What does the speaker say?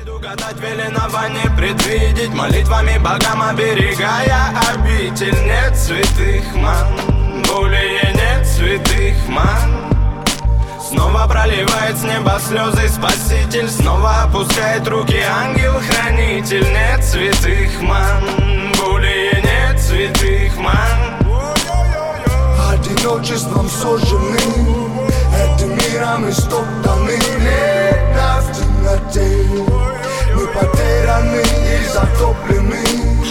Предугадать велено не предвидеть, молитвами богам оберегая обитель. Нет святых ман, более нет святых ман. Снова проливает с неба слезы Спаситель, снова опускает руки ангел-хранитель. Нет святых ман, более нет святых ман. Одиночеством сожжены, этим миром истоптаны. Лето в темноте, мы потеряны и затоплены.